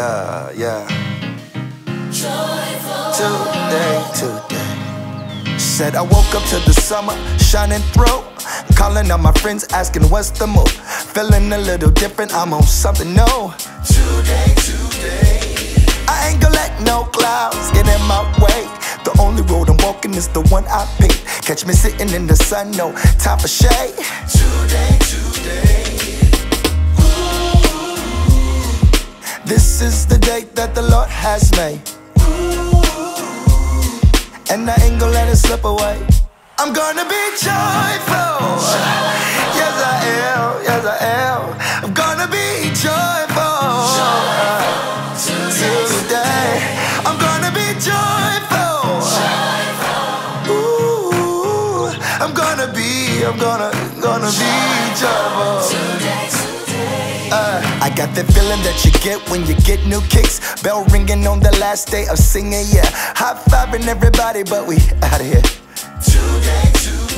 Yeah. Today. Said I woke up to the summer shining through. Calling on my friends, asking what's the move. Feeling a little different, I'm on something new. Today. I ain't gonna let no clouds get in my way. The only road I'm walking is the one I picked. Catch me sitting in the sun, no time for shade. Today. This is the day that the Lord has made, and I ain't gonna let it slip away. I'm gonna be joyful. Yes I am. I'm gonna be joyful. Today I'm gonna be joyful. Ooh, I'm gonna be joyful. I got that feeling that you get when you get new kicks. Bell ringing on the last day of singing, yeah. High-fiving everybody, but we out of here. Today.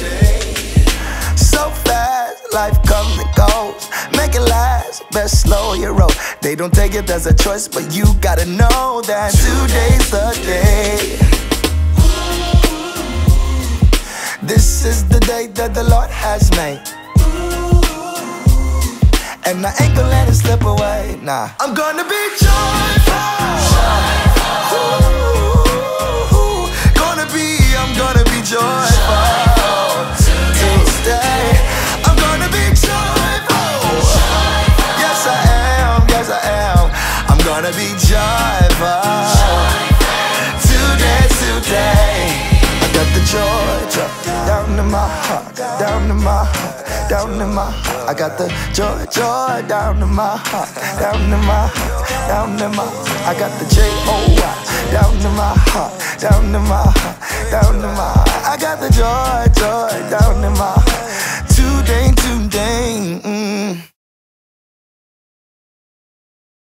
So fast, life comes and goes. Make it last, best slow your roll. They don't take it as a choice, but you gotta know that today's the day. This is the day that the Lord has made, and I ain't gonna let it slip away, nah. I'm gonna be joyful. Ooh, I'm gonna be joyful. Today, I'm gonna be joyful. Yes I am. I'm gonna be joyful. Today. I got the joy down in my heart, down in my heart, down in my heart. I got the joy down in my heart, down in my heart, down in my heart. I got the J-O-Y down in my heart, down in my heart, down in my heart. I got the joy down in my heart. Today.